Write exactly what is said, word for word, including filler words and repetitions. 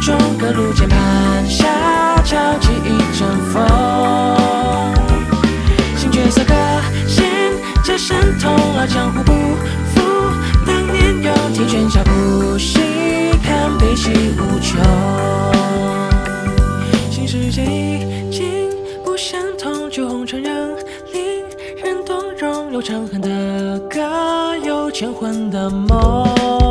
中各路键盘侠敲起一阵风，新角色个性这渗透了江湖不负当年有天拳脚不细看悲喜无穷，新世界已经不相同，旧红尘仍令人动容，有长恨的歌，有乾坤的梦。